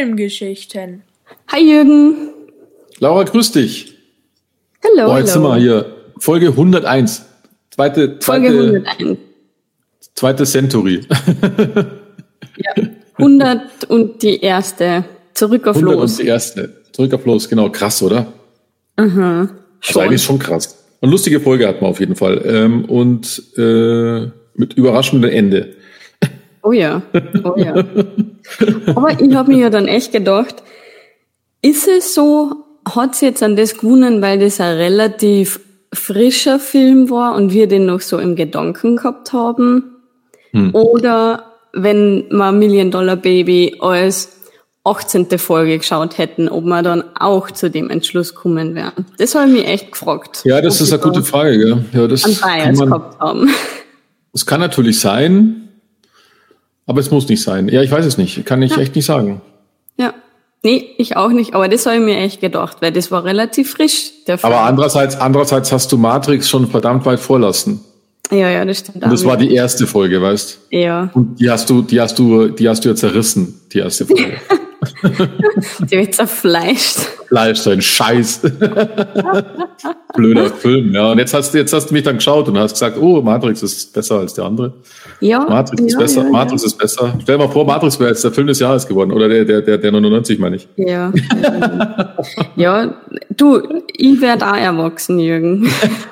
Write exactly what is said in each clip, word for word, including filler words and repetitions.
Filmgeschichten. Hi Jürgen. Laura, grüß dich. Hallo. Oh, jetzt sind wir hier. Folge hunderteins. Zweite, zweite, Folge hunderteins. Zweite Century. Ja, hundert und die erste. Zurück auf hundert Los. Und die erste. Zurück auf Los, genau. Krass, oder? Aha. Also eigentlich schon krass. Eine lustige Folge hatten wir auf jeden Fall. Ähm, und äh, mit überraschendem Ende. Oh ja, oh ja. Aber ich habe mir ja dann echt gedacht, ist es so, hat es jetzt an das gewonnen, weil das ein relativ frischer Film war und wir den noch so im Gedanken gehabt haben? Hm. Oder wenn wir Million Dollar Baby als achtzehnte Folge geschaut hätten, ob wir dann auch zu dem Entschluss kommen wären. Das habe ich mich echt gefragt. Ja, das ist eine gute Frage. Gell? Ja, das an Bias man, gehabt haben. Es kann natürlich sein, aber es muss nicht sein. Ja, ich weiß es nicht. Kann ich ja. echt nicht sagen. Ja. Nee, ich auch nicht. Aber das habe ich mir echt gedacht, weil das war relativ frisch, der Film. Aber andererseits, andererseits hast du Matrix schon verdammt weit vorlassen. Ja, ja, das stimmt. Und das war die erste Folge, weißt? Ja. Und die hast du, die hast du, die hast du ja zerrissen, die erste Folge. Die wird zerfleischt. Fleisch, so ein Scheiß. Blöder Film, ja. Und jetzt hast du, jetzt hast du mich dann geschaut und hast gesagt, oh, Matrix ist besser als der andere. Ja. Matrix ja, ist besser, ja, Matrix ja. ist besser. Stell dir mal vor, Matrix wäre jetzt der Film des Jahres geworden. Oder der, der, der, der neunundneunzig, meine ich. Ja. Ja, ja. Du, ich werde auch erwachsen, Jürgen.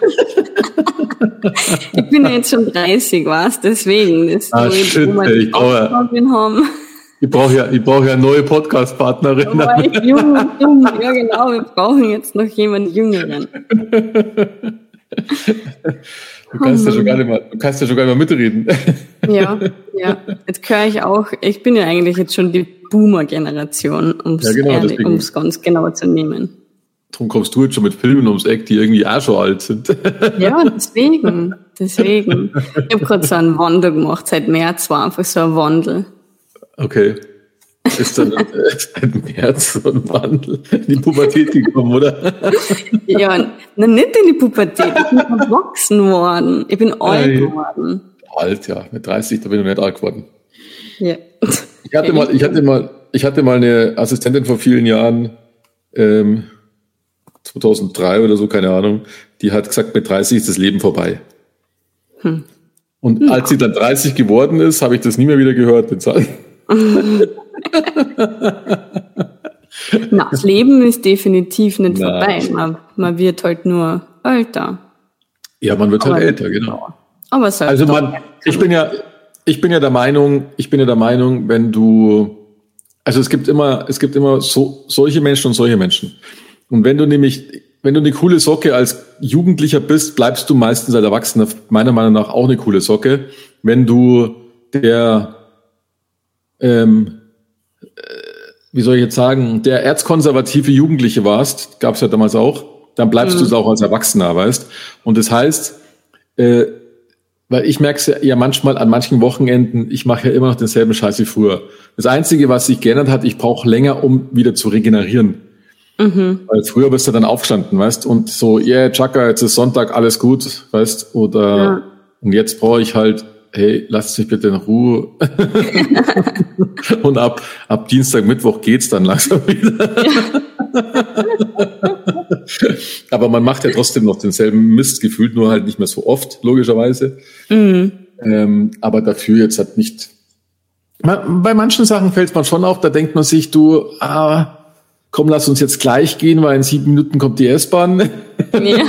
Ich bin ja jetzt schon dreißig, was? Deswegen. Das ah, shit, ey, ich brauche haben. Ich brauche ja, ich brauche ja neue Podcast-Partnerin. Aber ich jung, jung, ja genau, wir brauchen jetzt noch jemanden Jüngeren. Du kannst ja schon gar nicht mal, du kannst ja schon gar nicht mal mitreden. Ja, ja. Jetzt höre ich auch, ich bin ja eigentlich jetzt schon die Boomer-Generation, um es ja, genau, ganz genau zu nehmen. Darum kommst du jetzt schon mit Filmen ums Eck, die irgendwie auch schon alt sind. Ja, deswegen, deswegen. Ich habe gerade so einen Wandel gemacht, seit März war einfach so ein Wandel. Okay. Ist dann seit März so ein Wandel in die Pubertät gekommen, oder? Ja, na, nicht in die Pubertät, ich bin erwachsen worden. Ich bin alt geworden. Alt, ja. Mit dreißig, da bin ich noch nicht alt geworden. Ja. Ich hatte mal, ich hatte mal, ich hatte mal eine Assistentin vor vielen Jahren, ähm, zweitausenddrei oder so, keine Ahnung, die hat gesagt, mit dreißig ist das Leben vorbei. Hm. Und hm. als sie dann dreißig geworden ist, habe ich das nie mehr wieder gehört, den Satz. Na, das Leben ist definitiv nicht Na, vorbei. Man, man wird halt nur älter. Ja, man wird aber halt älter, genau. Aber es halt also man, ich bin ja, ich bin ja der Meinung, ich bin ja der Meinung, wenn du, also es gibt immer, es gibt immer so, solche Menschen und solche Menschen. Und wenn du nämlich, wenn du eine coole Socke als Jugendlicher bist, bleibst du meistens als Erwachsener meiner Meinung nach auch eine coole Socke. Wenn du der Ähm, äh, wie soll ich jetzt sagen, der erzkonservative Jugendliche warst, gab es ja damals auch, dann bleibst mhm. du es auch als Erwachsener, weißt. Und das heißt, äh, weil ich merke es ja manchmal an manchen Wochenenden, ich mache ja immer noch denselben Scheiß wie früher. Das Einzige, was sich geändert hat, ich brauche länger, um wieder zu regenerieren. Mhm. Weil früher bist du dann aufgestanden, weißt, und so, yeah, Chaka, jetzt ist Sonntag, alles gut, weißt, oder, ja. Und jetzt brauche ich halt, hey, lasst mich bitte in Ruhe. Und ab, ab Dienstag, Mittwoch geht's dann langsam wieder. Aber man macht ja trotzdem noch denselben Mist gefühlt, nur halt nicht mehr so oft, logischerweise. Mhm. Ähm, aber dafür jetzt halt nicht. Bei manchen Sachen fällt man schon auf, da denkt man sich, du, ah, komm, lass uns jetzt gleich gehen, weil in sieben Minuten kommt die S-Bahn. Ja.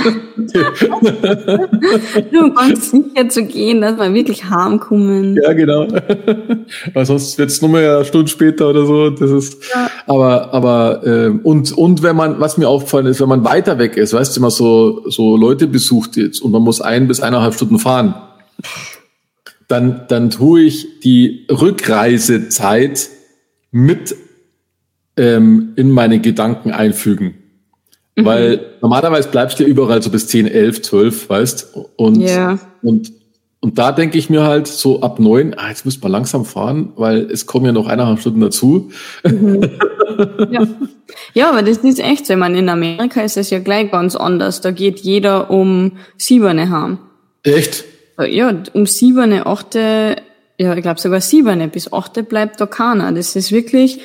Du kannst sicher zu gehen, dass wir wirklich heimkommen. Ja, genau. Weil sonst wird es nur mehr eine Stunde später oder so. Das ist, ja. aber, aber, ähm, und, und wenn man, was mir aufgefallen ist, wenn man weiter weg ist, weißt du, immer so, so Leute besucht jetzt und man muss ein bis eineinhalb Stunden fahren, dann, dann tue ich die Rückreisezeit mit ähm, in meine Gedanken einfügen. Mhm. Weil normalerweise bleibst du ja überall so bis zehn, elf, zwölf, weißt, und, yeah. und, und da denke ich mir halt so ab neun, ah, jetzt müsst man langsam fahren, weil es kommen ja noch eineinhalb Stunden dazu. Mhm. Ja. Ja, aber das ist echt so. Ich meine, in Amerika ist es ja gleich ganz anders. Da geht jeder um siebene heim. Echt? Ja, um siebene, achte, ja, ich glaube sogar siebene bis achte bleibt da keiner. Das ist wirklich,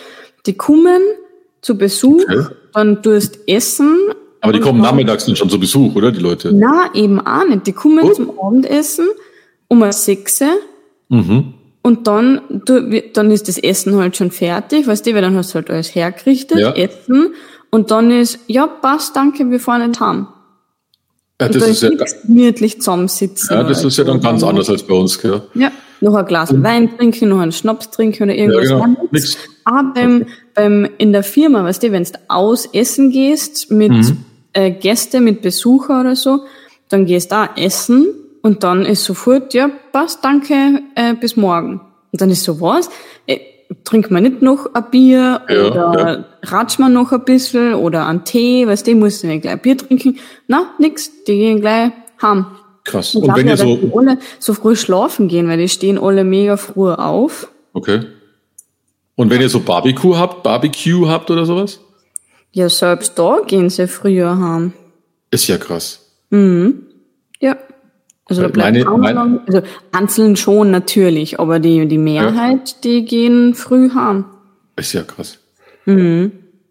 Die kommen zu Besuch, okay. Dann tust essen. Aber die kommen nachmittags nicht schon zu Besuch, oder, die Leute? Na, eben auch nicht. Die kommen oh. zum Abendessen um sechs Uhr. Mhm. Und dann, du, dann ist das Essen halt schon fertig, weißt du, weil dann hast du halt alles hergerichtet, ja. Essen. Und dann ist, ja, passt, danke, wir fahren nicht heim. Ja, das und da ist ja gemütlich zusammensitzen. Ja, das ist ja dann ganz anders als bei uns, gell? Ja, noch ein Glas Wein trinken, noch einen Schnaps trinken oder irgendwas. Ja, genau. Nix. Aber beim, okay. beim, in der Firma, weißt du, wenn du aus essen gehst mit mhm. äh, Gäste, mit Besucher oder so, dann gehst du da essen und dann ist sofort, ja, passt, danke, äh, bis morgen. Und dann ist so, was? Äh, trinkt man nicht noch ein Bier ja, oder ja. ratscht man noch ein bisschen oder einen Tee, weißt du, musst du nicht gleich Bier trinken. Na, nix, die gehen gleich heim. Krass. Und, und wenn ja, ihr so die alle so früh schlafen gehen, weil die stehen alle mega früh auf. Okay. Und wenn ihr so Barbecue habt, Barbecue habt oder sowas? Ja, selbst da gehen sie früher heim. Ist ja krass. Mhm. Ja. Also da bleibt meine, meine, lang, also einzeln schon natürlich, aber die die Mehrheit, ja. die gehen früh heim. Ist ja krass. Mhm.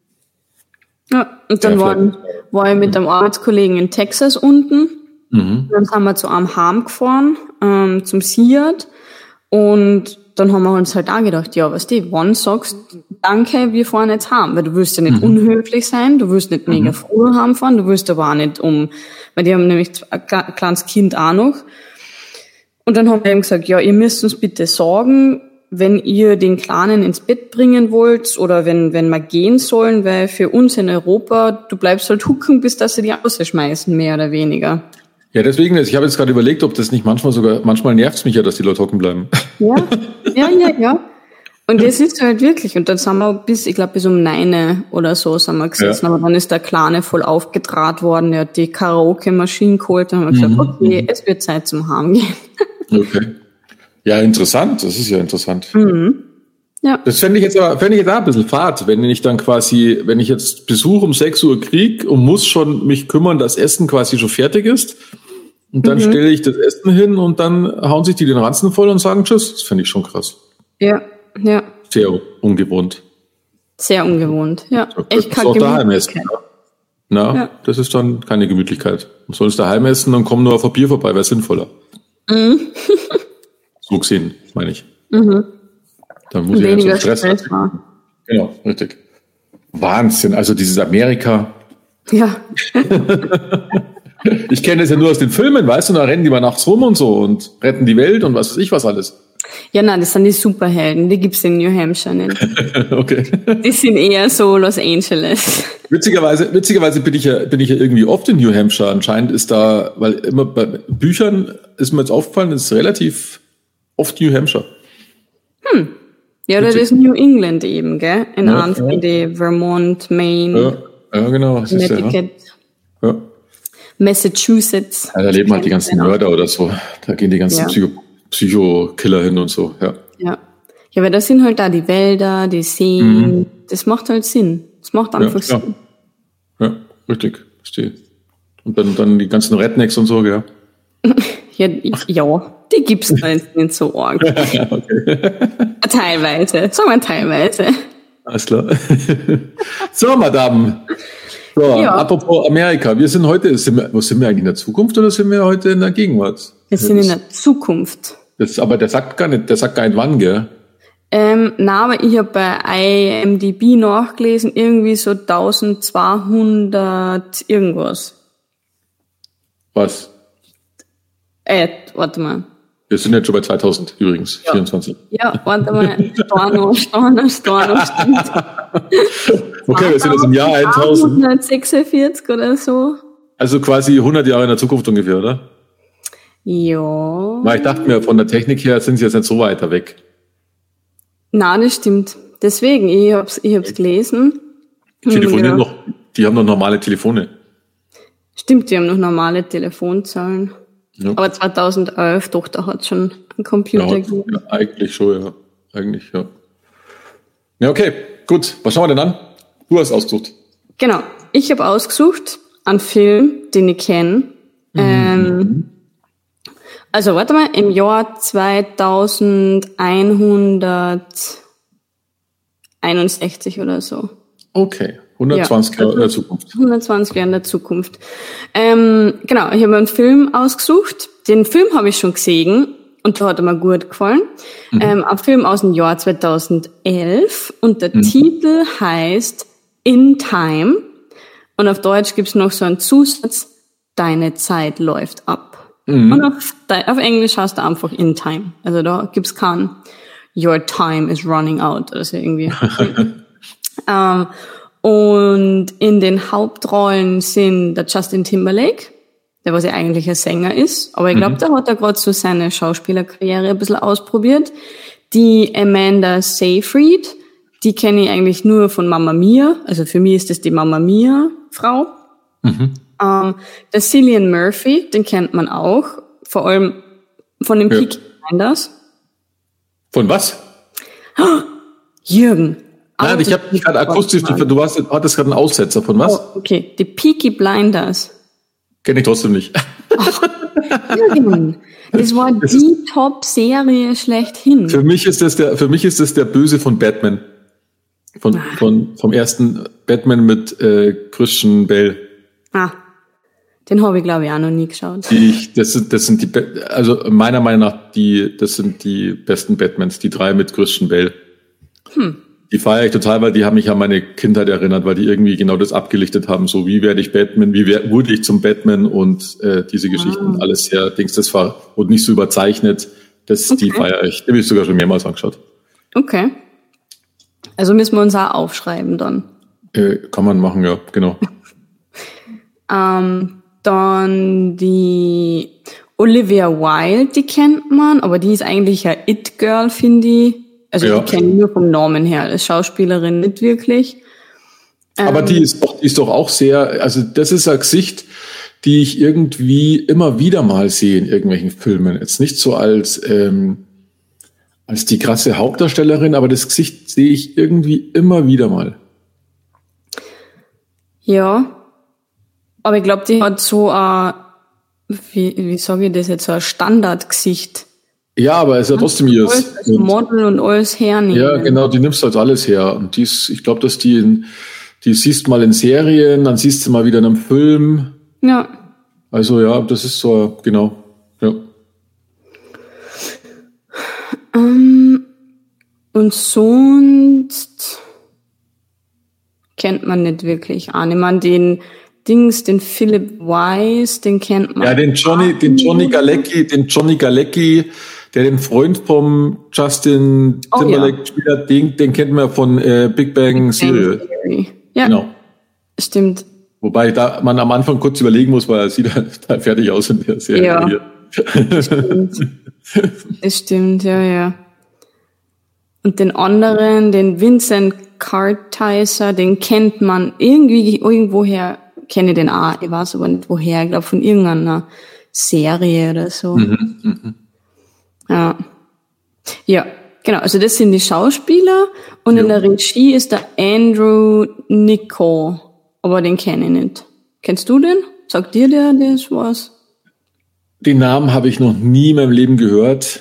Ja, und dann ja, waren, war ich mit einem Arbeitskollegen in Texas unten. Mhm. Dann sind wir zu einem heim gefahren, ähm, zum Seat. Und dann haben wir uns halt auch gedacht, ja, weißt du, wann sagst danke, wir fahren jetzt heim, weil du willst ja nicht mhm. unhöflich sein, du willst nicht mega mhm. früh heimfahren, du willst aber auch nicht um, weil die haben nämlich ein kleines Kind auch noch. Und dann haben wir eben gesagt, ja, ihr müsst uns bitte sagen, wenn ihr den Kleinen ins Bett bringen wollt oder wenn wenn wir gehen sollen, weil für uns in Europa, du bleibst halt hucken, bis dass sie die rausschmeißen, mehr oder weniger. Ja, deswegen, ich habe jetzt gerade überlegt, ob das nicht manchmal sogar, manchmal nervt es mich ja, dass die Leute hocken bleiben. Ja, ja, ja, ja. Und das ist halt wirklich, und dann sind wir bis, ich glaube, bis um neun oder so sind wir gesessen, ja. Aber dann ist der Kleine voll aufgedraht worden, er hat die Karaoke-Maschine geholt, dann haben wir mhm. gesagt, okay, es wird Zeit zum Heimgehen. Okay. Ja, interessant, das ist ja interessant. Mhm. Ja. Das fände ich jetzt aber, fände ich jetzt auch ein bisschen fad, wenn ich dann quasi, wenn ich jetzt Besuch um sechs Uhr krieg und muss schon mich kümmern, dass Essen quasi schon fertig ist. Und dann mhm. stelle ich das Essen hin und dann hauen sich die den Ranzen voll und sagen Tschüss. Das finde ich schon krass. Ja, ja. Sehr ungewohnt. Sehr ungewohnt, ja. So, echt keine daheim essen. Na, ja. Das ist dann keine Gemütlichkeit. Man soll es daheim essen, dann kommen nur auf ein Bier vorbei, wäre sinnvoller. Mhm. So gesehen, meine ich. Mhm. Dann muss Weniger ich ja Stress, Stress haben. Genau, richtig. Wahnsinn, also dieses Amerika. Ja. Ich kenne das ja nur aus den Filmen, weißt du, da rennen die mal nachts rum und so und retten die Welt und was weiß ich was alles. Ja, nein, das sind die Superhelden, die gibt's in New Hampshire nicht. Okay. Die sind eher so Los Angeles. Witzigerweise, witzigerweise bin ich ja, bin ich ja irgendwie oft in New Hampshire. Anscheinend ist da, weil immer bei Büchern ist mir jetzt aufgefallen, ist relativ oft New Hampshire. Hm. Ja, das ist New England eben, gell? In ja, anderen ja. die Vermont, Maine, ja, ja genau. Connecticut. Ja. Ja. Massachusetts. Ja, da leben halt die ganzen Mörder oder so. Da gehen die ganzen ja. Psycho- Psycho-Killer hin und so, ja. Ja. Ja, aber das sind halt da die Wälder, die Seen. Mhm. Das macht halt Sinn. Das macht einfach ja, Sinn. Ja, richtig. Verstehe. Und dann, dann die ganzen Rednecks und so, gell? ja, ja, die gibt's halt nicht so arg. Okay. Teilweise. Sagen wir teilweise. Alles klar. So, Madame. So, ja. Apropos Amerika, wir sind heute, sind wir, wo sind wir eigentlich in der Zukunft oder sind wir heute in der Gegenwart? Wir sind in der Zukunft. Das, aber der sagt gar nicht, der sagt gar nicht wann, gell? Ähm, na, aber ich habe bei I M D B nachgelesen, irgendwie so eintausendzweihundert irgendwas. Was? Äh, warte mal. Wir sind jetzt schon bei zweitausend übrigens, ja. vierundzwanzig. Ja, warte mal. Storno, Storno, Storno, stimmt. Okay, wir sind jetzt im Jahr eintausend. hundertsechsundvierzig oder so. Also quasi hundert Jahre in der Zukunft ungefähr, oder? Ja. Weil ich dachte mir, von der Technik her sind sie jetzt nicht so weiter weg. Nein, das stimmt. Deswegen, ich hab's, ich hab's gelesen. Die telefonieren noch, die haben noch normale Telefone. Stimmt, die haben noch normale Telefonzahlen. Ja. Aber zweitausendelf, doch, da hat schon ein Computer ja, gegeben. Ja, eigentlich schon, ja. Eigentlich, ja. Ja, okay, gut. Was schauen wir denn an? Du hast ausgesucht. Genau. Ich habe ausgesucht einen Film, den ich kenne. Mhm. Ähm, also, warte mal, im Jahr zweitausendeinhunderteinundneunzig einundsechzig oder so. Okay, hundertzwanzig Jahre ja, in der Zukunft. hundertzwanzig Jahre in der Zukunft. Ähm, genau, ich habe mir einen Film ausgesucht. Den Film habe ich schon gesehen und da hat er mir gut gefallen. Mhm. Ähm, ein Film aus dem Jahr zweitausendelf und der mhm. Titel heißt In Time und auf Deutsch gibt's noch so einen Zusatz, Deine Zeit läuft ab. Mhm. Und auf, auf Englisch heißt er einfach In Time. Also da gibt's keinen Your time is running out oder so irgendwie. ähm, und in den Hauptrollen sind der Justin Timberlake, der was ja eigentlich ein Sänger ist, aber ich glaube, mhm. da hat er gerade so seine Schauspielerkarriere ein bisschen ausprobiert. Die Amanda Seyfried, die kenne ich eigentlich nur von Mamma Mia, also für mich ist das die Mamma Mia Frau. Mhm. Ähm, der Cillian Murphy, den kennt man auch, vor allem von den ja. Peaky Blinders. Von was? Oh, Jürgen. Nein, ich habe gerade akustisch, du warst, hattest gerade einen Aussetzer. Von was? Oh, okay, die Peaky Blinders. Kenne ich trotzdem nicht. Ach, Jürgen, das war das die Top-Serie schlechthin. Für mich ist das der, für mich ist das der Böse von Batman. Von, von, vom ersten Batman mit äh, Christian Bale. Ah, den habe ich, glaube ich, auch noch nie geschaut. Die ich, das sind, das sind die, also meiner Meinung nach, die, das sind die besten Batmans, die drei mit Christian Bale. Hm. Die feiere ich total, weil die haben mich an meine Kindheit erinnert, weil die irgendwie genau das abgelichtet haben, so wie werde ich Batman, wie wer, wurde ich zum Batman und äh, diese Geschichten, ah. alles sehr, Dings, das war und nicht so überzeichnet, das, okay. Die feiere ich. Die habe ich sogar schon mehrmals angeschaut. Okay. Also müssen wir uns auch aufschreiben dann. Äh, kann man machen, ja, genau. ähm, dann die Olivia Wilde, die kennt man, aber die ist eigentlich ein It-Girl, finde ich. Also ja. Die kenne ich nur vom Namen her, als Schauspielerin nicht wirklich. Aber ähm, die ist doch, die ist doch auch sehr, also das ist ein Gesicht, die ich irgendwie immer wieder mal sehe in irgendwelchen Filmen. Jetzt nicht so als, ähm, als die krasse Hauptdarstellerin, aber das Gesicht sehe ich irgendwie immer wieder mal. Ja, aber ich glaube, die hat so ein, wie, wie sage ich das jetzt, so ein Standardgesicht. Ja, aber es ist ja trotzdem ihr. Alles Model und alles hernehmen. Ja, genau, die nimmst halt alles her. Und die ist, ich glaube, dass die in, die siehst mal in Serien, dann siehst du mal wieder in einem Film. Ja. Also ja, das ist so, genau. Ja. Um, und sonst kennt man nicht wirklich an. Ich meine, den Dings, den Philip Wise, den kennt man. Ja, den Johnny, den Johnny Galecki, den Johnny Galecki, der den Freund vom Justin Timberlake oh, ja. spielt, den, den kennt man von äh, Big Bang Theory. Ja, genau. Stimmt. Wobei da man am Anfang kurz überlegen muss, weil er sieht halt fertig aus in der Serie. Ja, das stimmt. Das stimmt, ja, ja. Und den anderen, den Vincent Kartheiser, den kennt man irgendwie irgendwoher, kenne ich den auch, ich weiß aber nicht woher, ich glaube von irgendeiner Serie oder so. Mhm, mh. Ja. Ja, genau, also das sind die Schauspieler und ja. In der Regie ist der Andrew Niccol, aber den kenne ich nicht. Kennst du den? Sagt dir der das was? Den Namen habe ich noch nie in meinem Leben gehört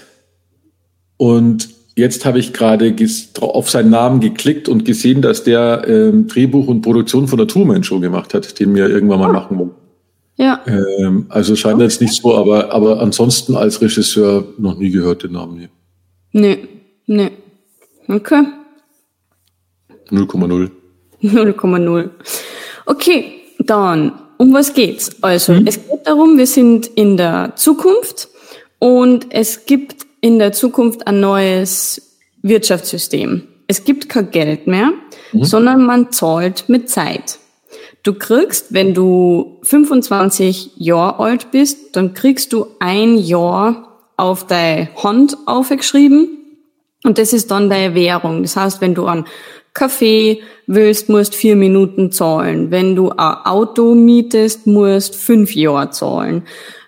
und jetzt habe ich gerade auf seinen Namen geklickt und gesehen, dass der ähm, Drehbuch und Produktion von der Truman Show gemacht hat, den wir irgendwann mal oh. machen wollen. Ja. Ähm, also scheint okay. jetzt nicht so, aber, aber ansonsten als Regisseur noch nie gehört den Namen hier. Nee, nee. Okay. null Komma null. null Komma null. Okay, dann, um was geht's? Also, hm? Es geht darum, wir sind in der Zukunft und es gibt in der Zukunft ein neues Wirtschaftssystem. Es gibt kein Geld mehr, mhm. sondern man zahlt mit Zeit. Du kriegst, wenn du fünfundzwanzig Jahre alt bist, dann kriegst du ein Jahr auf deine Hand aufgeschrieben und das ist dann deine Währung. Das heißt, wenn du einen Kaffee willst, musst vier Minuten zahlen. Wenn du ein Auto mietest, musst fünf Jahre zahlen.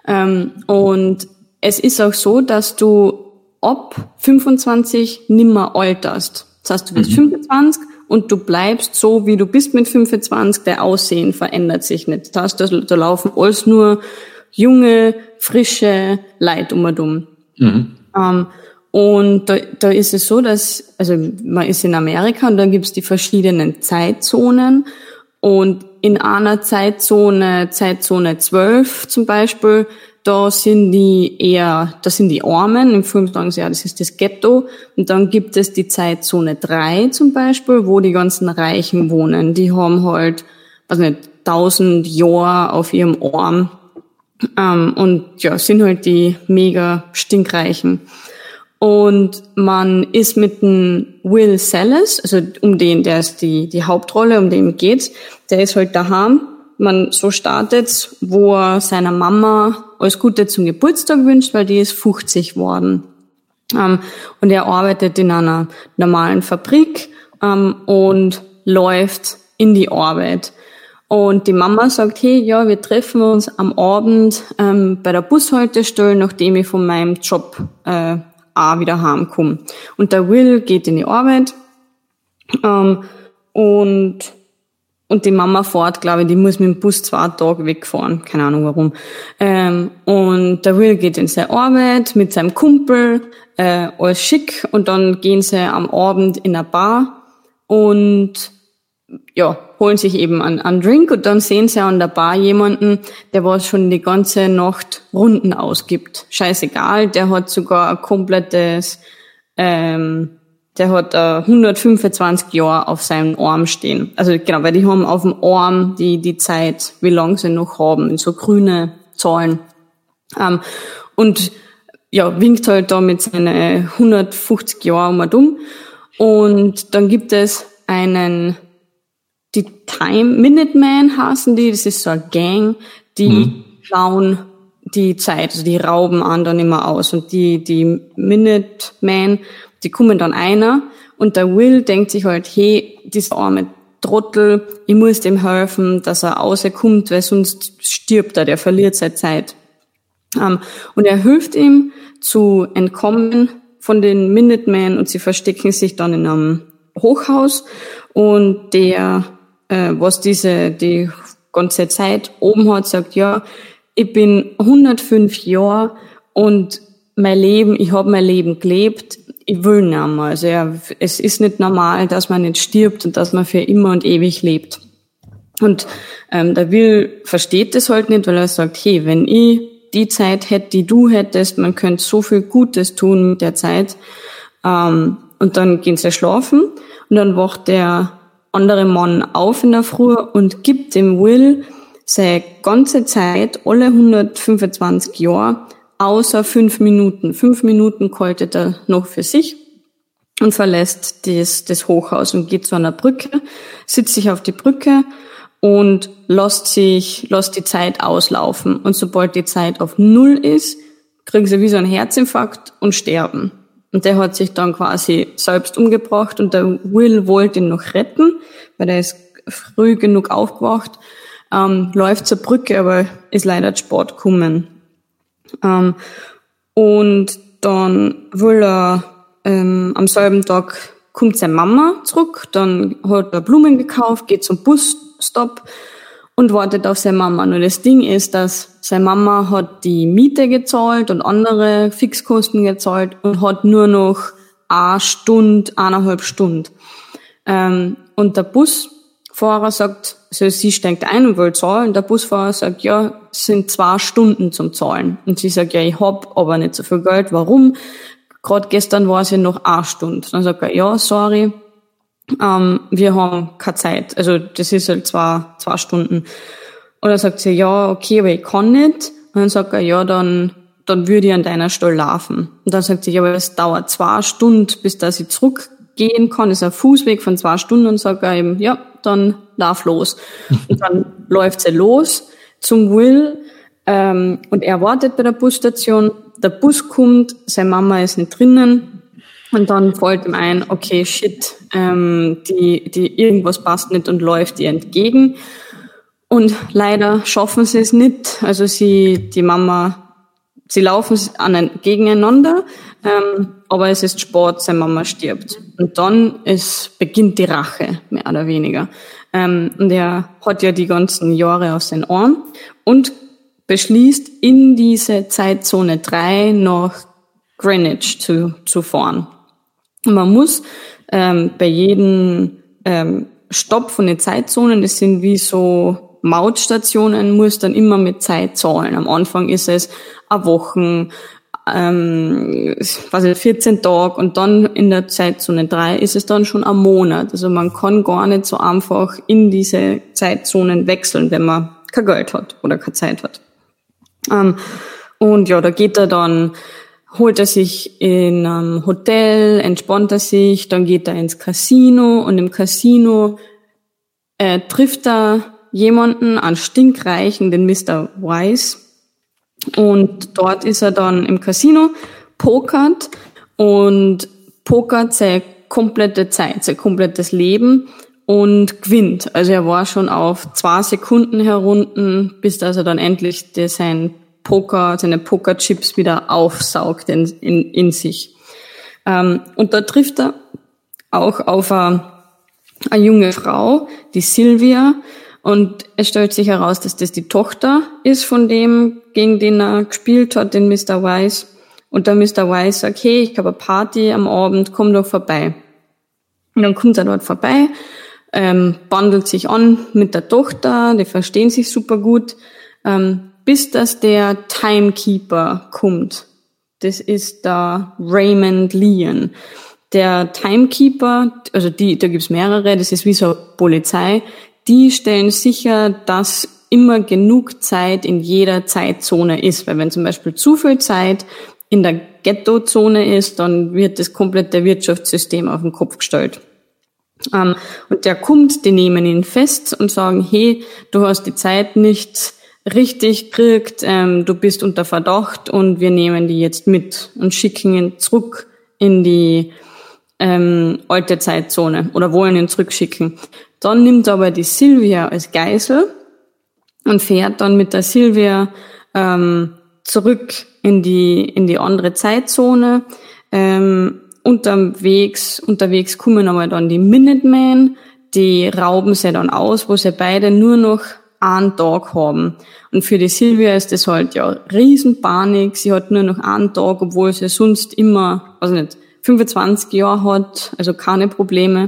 Und es ist auch so, dass du ab fünfundzwanzig nimmer alterst. Das heißt, du bist mhm. fünfundzwanzig und du bleibst so, wie du bist mit fünfundzwanzig. Der Aussehen verändert sich nicht. Das heißt, da, da laufen alles nur junge, frische Leute um und um. Mhm. Um, Und da, da ist es so, dass, also man ist in Amerika und dann gibt's die verschiedenen Zeitzonen. Und in einer Zeitzone, Zeitzone zwölf zum Beispiel, da sind die eher, da sind die Armen, im Film sagen sie ja, das ist das Ghetto. Und dann gibt es die Zeitzone drei zum Beispiel, wo die ganzen Reichen wohnen. Die haben halt, weiß nicht, tausend Jahre auf ihrem Arm. Ähm, und ja, sind halt die mega stinkreichen. Und man ist mit dem Will Salas, also um den, der ist die, die Hauptrolle, um den geht's, der ist halt daheim. Man so startet, wo er seiner Mama alles Gute zum Geburtstag wünscht, weil die ist fünfzig worden. Ähm, und er arbeitet in einer normalen Fabrik ähm, und läuft in die Arbeit. Und die Mama sagt, hey, ja, wir treffen uns am Abend ähm, bei der Bushaltestelle, nachdem ich von meinem Job äh, auch wieder heimkomme. Und der Will geht in die Arbeit ähm, und und die Mama fährt, glaube ich, die muss mit dem Bus zwei Tage wegfahren, keine Ahnung warum. Ähm, und der Will geht in seine Arbeit mit seinem Kumpel, äh, alles schick, und dann gehen sie am Abend in eine Bar und ja, holen sich eben einen, einen Drink, und dann sehen sie an der Bar jemanden, der was schon die ganze Nacht Runden ausgibt. Scheißegal, der hat sogar ein komplettes, ähm, der hat äh, hundertfünfundzwanzig Jahre auf seinem Arm stehen. Also genau, weil die haben auf dem Arm die die Zeit, wie lange sie noch haben, in so grüne Zahlen. Ähm, und ja, winkt halt da mit seinen hundertfünfzig Jahren um und um. Und dann gibt es einen, die Time Minutemen heißen die, das ist so eine Gang, die mhm. klauen die Zeit, also die rauben anderen immer aus. Und die die Minutemen, die kommen dann einer, und der Will denkt sich halt, hey, dieser arme Trottel, ich muss dem helfen, dass er rauskommt, weil sonst stirbt er, der verliert seine Zeit. Um, und er hilft ihm zu entkommen von den Minutemen, und sie verstecken sich dann in einem Hochhaus, und der, äh, was diese, die ganze Zeit oben hat, sagt, ja, ich bin hundertfünf Jahre und mein Leben, ich habe mein Leben gelebt, ich will nicht mehr. Also ja, es ist nicht normal, dass man nicht stirbt und dass man für immer und ewig lebt. Und ähm, der Will versteht das halt nicht, weil er sagt, hey, wenn ich die Zeit hätte, die du hättest, man könnte so viel Gutes tun mit der Zeit. Ähm, und dann gehen sie schlafen, und dann wacht der andere Mann auf in der Früh und gibt dem Will seine ganze Zeit, alle hundertfünfundzwanzig Jahre, außer fünf Minuten. Fünf Minuten kaltet er noch für sich und verlässt das, das Hochhaus und geht zu einer Brücke, sitzt sich auf die Brücke und lässt sich, lässt die Zeit auslaufen. Und sobald die Zeit auf Null ist, kriegen sie wie so einen Herzinfarkt und sterben. Und der hat sich dann quasi selbst umgebracht, und der Will wollte ihn noch retten, weil er ist früh genug aufgewacht, ähm, läuft zur Brücke, aber ist leider zu spät gekommen. Ähm, und dann will er, ähm, am selben Tag kommt seine Mama zurück, dann hat er Blumen gekauft, geht zum Busstop und wartet auf seine Mama. Nur das Ding ist, dass seine Mama hat die Miete gezahlt und andere Fixkosten gezahlt und hat nur noch eine Stunde, eineinhalb Stunden. Ähm, und der Busfahrer sagt, also sie steigt ein und will zahlen. Der Busfahrer sagt, ja, es sind zwei Stunden zum Zahlen. Und sie sagt, ja, ich hab aber nicht so viel Geld. Warum? Gerade gestern war es ja noch eine Stunde. Dann sagt er, ja, sorry, ähm, wir haben keine Zeit. Also das ist halt zwei, zwei Stunden. Und dann sagt sie, ja, okay, aber ich kann nicht. Und dann sagt er, ja, dann dann würde ich an deiner Stelle laufen. Und dann sagt sie, ja, aber es dauert zwei Stunden, bis dass ich zurückgehen kann. Das ist ein Fußweg von zwei Stunden. Und sagt er eben, ja, dann lauf los. Und dann läuft sie los zum Will, ähm, und er wartet bei der Busstation. Der Bus kommt, seine Mama ist nicht drinnen, und dann fällt ihm ein, okay, shit, ähm, die, die, irgendwas passt nicht, und läuft ihr entgegen. Und leider schaffen sie es nicht. Also sie, die Mama, sie laufen an, gegeneinander, ähm, aber es ist spät, seine Mama stirbt. Und dann ist, beginnt die Rache, mehr oder weniger. Ähm, und er hat ja die ganzen Jahre auf seinen Arm und beschließt, in diese Zeitzone drei nach Greenwich zu, zu fahren. Und man muss ähm, bei jedem ähm, Stopp von den Zeitzonen, das sind wie so Mautstationen, muss dann immer mit Zeit zahlen. Am Anfang ist es eine Woche, ähm, was ist vierzehn Tage, und dann in der Zeitzone drei ist es dann schon ein Monat. Also man kann gar nicht so einfach in diese Zeitzonen wechseln, wenn man kein Geld hat oder keine Zeit hat. Ähm, und ja, da geht er dann, holt er sich in einem Hotel, entspannt er sich, dann geht er ins Casino, und im Casino äh, trifft er jemanden, einen stinkreichen, den Mister Wise. Und dort ist er dann im Casino, pokert und pokert seine komplette Zeit, sein komplettes Leben und gewinnt. Also er war schon auf zwei Sekunden herunten, bis dass er dann endlich der, sein Poker, seine Pokerchips wieder aufsaugt in, in, in sich. Ähm, und da trifft er auch auf eine, eine junge Frau, die Sylvia. Und es stellt sich heraus, dass das die Tochter ist von dem, gegen den er gespielt hat, den Mister Wise. Und der Mister Wise sagt, hey, ich habe eine Party am Abend, komm doch vorbei. Und dann kommt er dort vorbei, ähm, bandelt sich an mit der Tochter, die verstehen sich super gut, ähm, bis dass der Timekeeper kommt. Das ist der Raymond Leon. Der Timekeeper, also die, da gibt's mehrere, das ist wie so eine Polizei, die stellen sicher, dass immer genug Zeit in jeder Zeitzone ist. Weil wenn zum Beispiel zu viel Zeit in der Ghettozone ist, dann wird das komplette Wirtschaftssystem auf den Kopf gestellt. Ähm, und der kommt, die nehmen ihn fest und sagen, hey, du hast die Zeit nicht richtig gekriegt, ähm, du bist unter Verdacht, und wir nehmen die jetzt mit und schicken ihn zurück in die ähm, alte Zeitzone oder wollen ihn zurückschicken. Dann nimmt aber die Sylvia als Geisel und fährt dann mit der Sylvia ähm, zurück in die in die andere Zeitzone. Ähm, unterwegs unterwegs kommen aber dann die Minutemen, die rauben sie dann aus, wo sie beide nur noch einen Tag haben. Und für die Sylvia ist das halt ja Riesenpanik. Sie hat nur noch einen Tag, obwohl sie sonst immer, also nicht, fünfundzwanzig Jahre hat, also keine Probleme.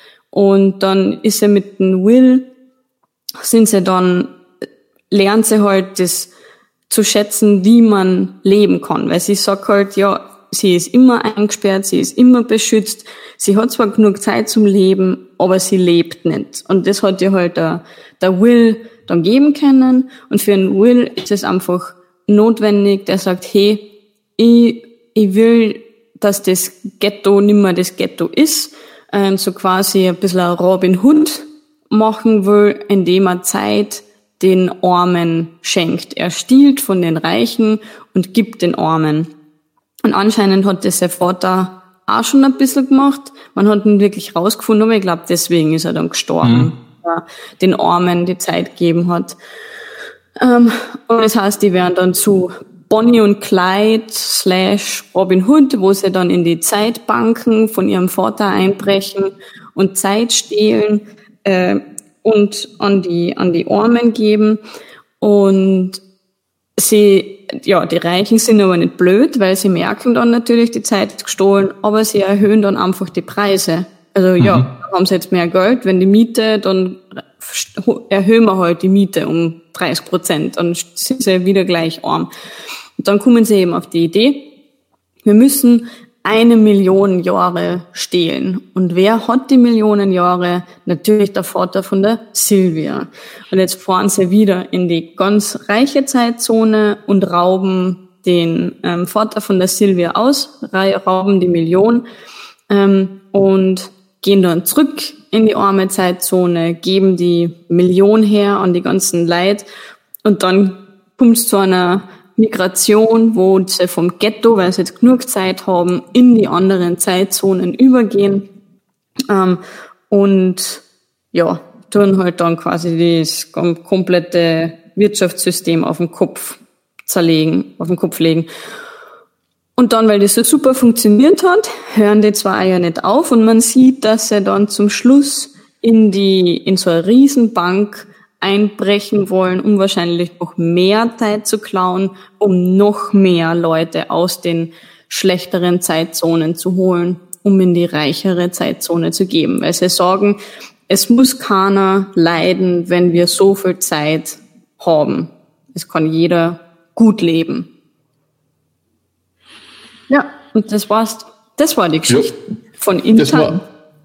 Und dann ist sie mit dem Will, sind sie dann, lernt sie halt das zu schätzen, wie man leben kann. Weil sie sagt halt, ja, sie ist immer eingesperrt, sie ist immer beschützt, sie hat zwar genug Zeit zum Leben, aber sie lebt nicht. Und das hat ihr halt der, der Will dann geben können. Und für den Will ist es einfach notwendig, der sagt, hey, ich, ich will, dass das Ghetto nicht mehr das Ghetto ist, ähm, so quasi ein bisschen ein Robin Hood machen will, indem er Zeit den Armen schenkt. Er stiehlt von den Reichen und gibt den Armen. Und anscheinend hat das sein Vater auch schon ein bisschen gemacht. Man hat ihn wirklich rausgefunden, aber ich glaube, deswegen ist er dann gestorben, mhm. weil er den Armen die Zeit gegeben hat. Ähm, und das heißt, die werden dann zu Bonnie und Clyde slash Robin Hood, wo sie dann in die Zeitbanken von ihrem Vater einbrechen und Zeit stehlen äh, und an die an die Armen geben. Und sie, ja, die Reichen sind aber nicht blöd, weil sie merken dann natürlich, die Zeit ist gestohlen, aber sie erhöhen dann einfach die Preise. Also mhm. ja, haben sie jetzt mehr Geld, wenn die Miete, dann erhöhen wir halt die Miete um dreißig Prozent, dann sind sie wieder gleich arm. Und dann kommen sie eben auf die Idee, wir müssen eine Million Jahre stehlen. Und wer hat die Millionen Jahre? Natürlich der Vater von der Sylvia. Und jetzt fahren sie wieder in die ganz reiche Zeitzone und rauben den ähm, Vater von der Sylvia aus, rauben die Million ähm, und gehen dann zurück in die arme Zeitzone, geben die Million her an die ganzen Leute, und dann kommt es zu einer Migration, wo sie vom Ghetto, weil sie jetzt genug Zeit haben, in die anderen Zeitzonen übergehen ähm, und ja, tun halt dann quasi das komplette Wirtschaftssystem auf den Kopf zerlegen, auf den Kopf legen. Und dann, weil das so super funktioniert hat, hören die zwei ja nicht auf, und man sieht, dass sie dann zum Schluss in die in so eine Riesenbank einbrechen wollen, um wahrscheinlich noch mehr Zeit zu klauen, um noch mehr Leute aus den schlechteren Zeitzonen zu holen, um in die reichere Zeitzone zu geben. Weil sie sagen, es muss keiner leiden, wenn wir so viel Zeit haben. Es kann jeder gut leben. Ja, und das war's. Das war die Geschichte ja, von Intan.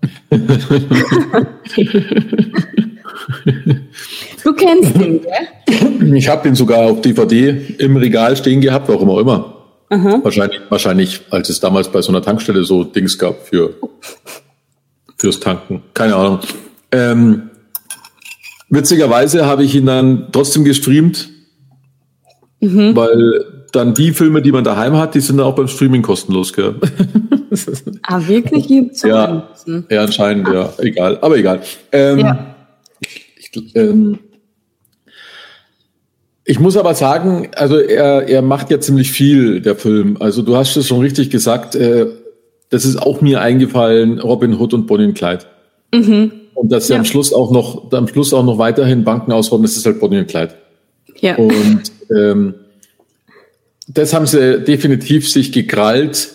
Du kennst ihn, gell? Ich habe ihn sogar auf D V D im Regal stehen gehabt, warum auch immer. Aha. Wahrscheinlich, wahrscheinlich, als es damals bei so einer Tankstelle so Dings gab für fürs Tanken. Keine Ahnung. Ähm, witzigerweise habe ich ihn dann trotzdem gestreamt, mhm. weil dann die Filme, die man daheim hat, die sind dann auch beim Streaming kostenlos, gell? Ah, wirklich? Gibt's ja, ja, anscheinend, ah. ja. Egal, aber egal. Ähm, ja. ich, ähm, ich muss aber sagen, also er, er macht ja ziemlich viel, der Film. Also du hast es schon richtig gesagt, äh, das ist auch mir eingefallen, Robin Hood und Bonnie und Clyde. Mhm. Und dass sie ja. am Schluss auch noch, am Schluss auch noch weiterhin Banken ausrauben, das ist halt Bonnie und Clyde. Ja. Und ähm, das haben sie definitiv sich gekrallt.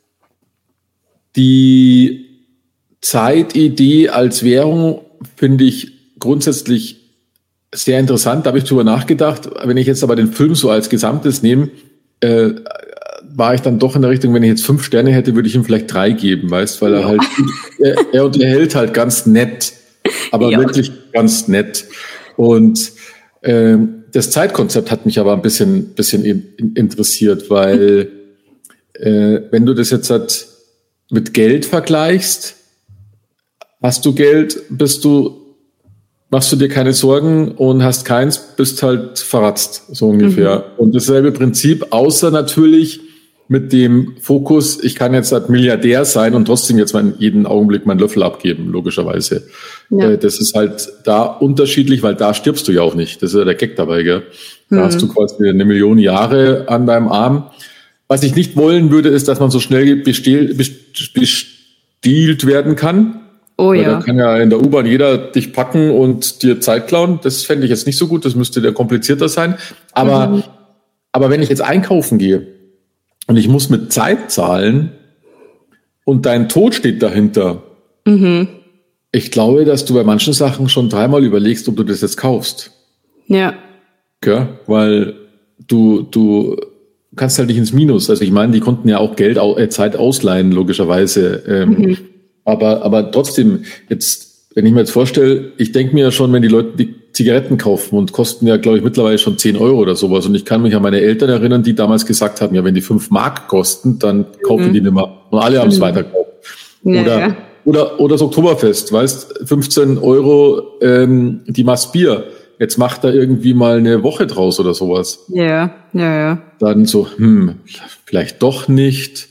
Die Zeitidee als Währung finde ich grundsätzlich sehr interessant. Da habe ich drüber nachgedacht. Wenn ich jetzt aber den Film so als Gesamtes nehme, äh, war ich dann doch in der Richtung, wenn ich jetzt fünf Sterne hätte, würde ich ihm vielleicht drei geben, weißt, weil er halt, er, er unterhält halt ganz nett, aber ja. wirklich ganz nett. Und äh, das Zeitkonzept hat mich aber ein bisschen, bisschen in, interessiert, weil äh, wenn du das jetzt halt mit Geld vergleichst, hast du Geld, bist du, machst du dir keine Sorgen und hast keins, bist halt verratzt, so ungefähr. Mhm. Und dasselbe Prinzip, außer natürlich mit dem Fokus, ich kann jetzt halt Milliardär sein und trotzdem jetzt mal jeden Augenblick meinen Löffel abgeben, logischerweise. Ja. Das ist halt da unterschiedlich, weil da stirbst du ja auch nicht. Das ist ja der Gag dabei, gell? Da mhm. hast du quasi eine Million Jahre an deinem Arm. Was ich nicht wollen würde, ist, dass man so schnell bestiehlt, bestiehlt werden kann. Oh weil ja. Da kann ja in der U-Bahn jeder dich packen und dir Zeit klauen. Das fände ich jetzt nicht so gut. Das müsste ja komplizierter sein. Aber, mhm. aber wenn ich jetzt einkaufen gehe und ich muss mit Zeit zahlen und dein Tod steht dahinter, mhm. ich glaube, dass du bei manchen Sachen schon dreimal überlegst, ob du das jetzt kaufst. Ja. Ja, weil du, du kannst halt nicht ins Minus. Also ich meine, die konnten ja auch Geld, äh, Zeit ausleihen, logischerweise. Ähm, mhm. Aber, aber trotzdem, jetzt, wenn ich mir jetzt vorstelle, ich denke mir ja schon, wenn die Leute die Zigaretten kaufen und kosten ja, glaube ich, mittlerweile schon zehn Euro oder sowas. Und ich kann mich an meine Eltern erinnern, die damals gesagt haben, ja, wenn die fünf Mark kosten, dann kaufen mhm. die nicht mehr. Und alle haben es mhm. weitergekauft. Ja, oder, ja. oder, oder das Oktoberfest, weißt, fünfzehn Euro, ähm, die Maß Bier. Jetzt macht er irgendwie mal eine Woche draus oder sowas. Ja, ja, ja. Dann so, hm, vielleicht doch nicht.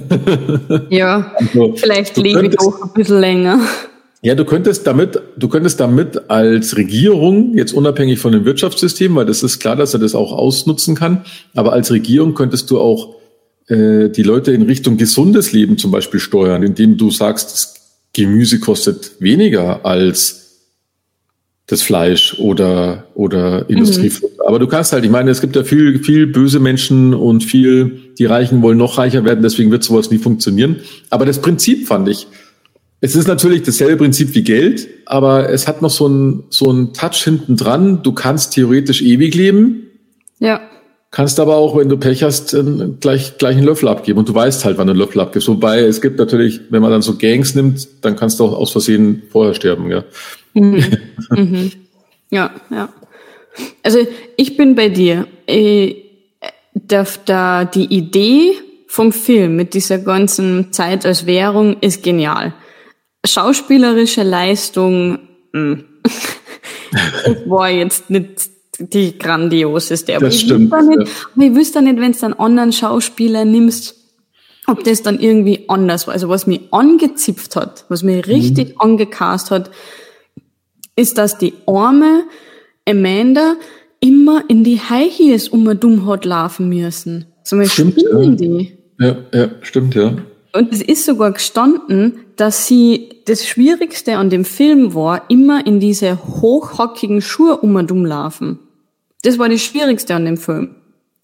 Ja, also, vielleicht lebe ich auch ein bisschen länger. Ja, du könntest damit, du könntest damit als Regierung, jetzt unabhängig von dem Wirtschaftssystem, weil das ist klar, dass er das auch ausnutzen kann, aber als Regierung könntest du auch äh, die Leute in Richtung gesundes Leben zum Beispiel steuern, indem du sagst, das Gemüse kostet weniger als das Fleisch oder oder Industriefutter. Mhm. Aber du kannst halt, ich meine, es gibt ja viel viel böse Menschen und viel, die Reichen wollen noch reicher werden, deswegen wird sowas nie funktionieren. Aber das Prinzip fand ich, es ist natürlich dasselbe Prinzip wie Geld, aber es hat noch so einen so einen Touch hinten dran. Du kannst theoretisch ewig leben. Ja. Kannst aber auch, wenn du Pech hast, gleich gleich einen Löffel abgeben und du weißt halt, wann du einen Löffel abgibst. Wobei es gibt natürlich, wenn man dann so Gangs nimmt, dann kannst du auch aus Versehen vorher sterben, ja. Mhm. Mhm. Ja, ja. Also ich bin bei dir. Da, da die Idee vom Film mit dieser ganzen Zeit als Währung ist genial. Schauspielerische Leistung, mh. Das war jetzt nicht die grandioseste. Aber das ich stimmt. Nicht, ja. Aber ich wüsste nicht, wenn du einen anderen Schauspieler nimmst, ob das dann irgendwie anders war. Also was mich angezipft hat, was mich richtig mhm. angecast hat, ist, dass die arme Amanda immer in die High Heels um dumm hat laufen müssen. So mal stimmt, spielen ja. die. Ja, ja, stimmt, ja. Und es ist sogar gestanden, dass sie das Schwierigste an dem Film war, immer in diese hochhackigen Schuhe um dumm laufen. Das war das Schwierigste an dem Film.